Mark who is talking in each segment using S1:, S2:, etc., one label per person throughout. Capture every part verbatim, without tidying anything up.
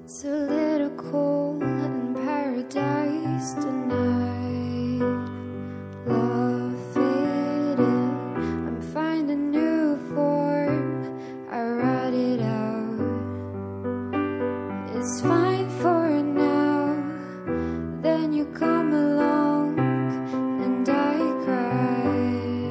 S1: It's a little cold in paradise tonight. Love faded, I'm finding new form, I write it out. It's fine for now, then you come along and I cry.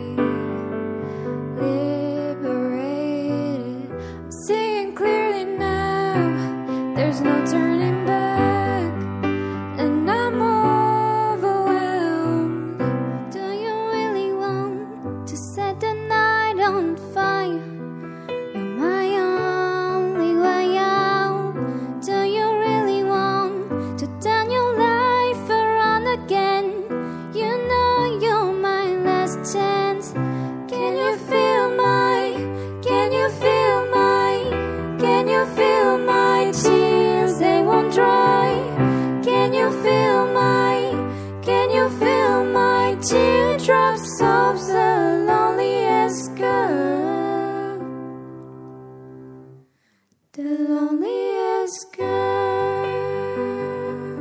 S1: Liberated, I'm seeing clearly now, there's no turning back, and I'm overwhelmed. Do you really want to set the night on fire? You're my only way out. Do you really want to turn your life around again? You know you're my last chance. Can you feel my, can you feel my, can you feel my tears? They won't dry. Can you feel my, can you feel my teardrops of the loneliest girl? The loneliest girl.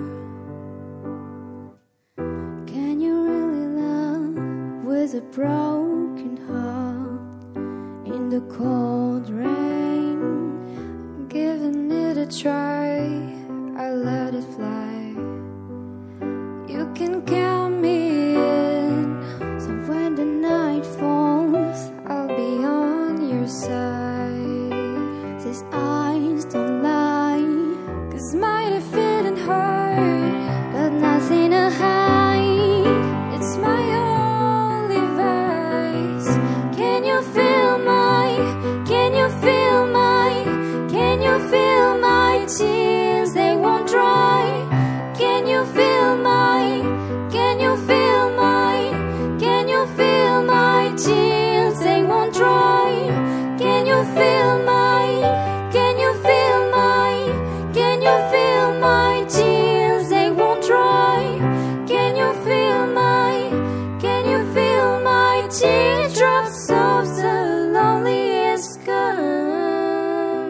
S1: Can you really love with a broken heart in the cold rain? I'm giving it a try, I let it fly. You can count me in, so when the night falls, I'll be on your side. These eyes don't lie, 'cause might have fit and hurt, but nothing to hide. It's my only vice. Can you feel my, can you feel my, can you feel my tears? They won't dry. Can you feel my, can you feel my, can you feel my tears? They won't dry. Can you feel my, can you feel my, can you feel my tears? They won't dry. Can you feel my, can you feel my teardrops of the loneliest girl?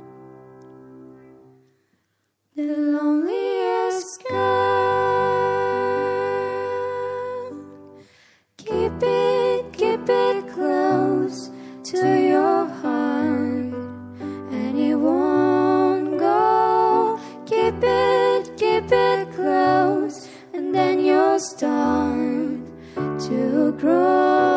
S1: The loneliest girl. Keep it, keep it close to your heart, and it won't go. Keep it, keep it close, and then you'll start to grow.